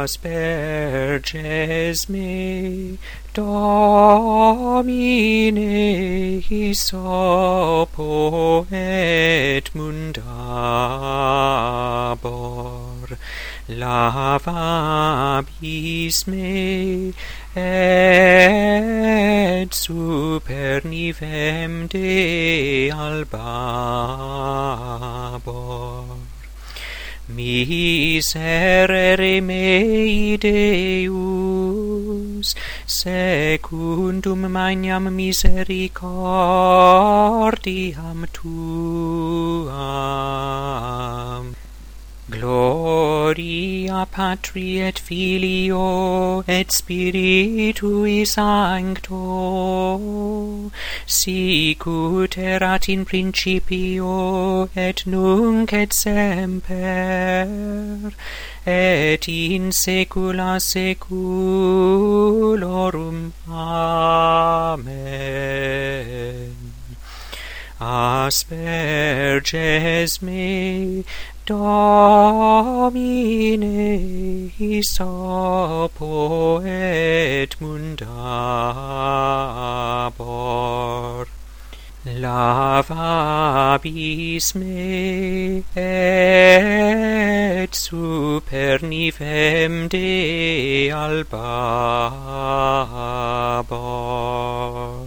asperges me, Domine, hisopo et mundabor, lavabis me, et super nivem de albabor. Miserere mei Deus, secundum magnam misericordiam tuam. Gloria Patri et Filio et Spiritui Sancto, sicut erat in principio et nunc et semper, et in saecula saeculorum. Amen. Asperges me, Domine, hisopo et mundabor, lavabis me, et super nivem de albabor.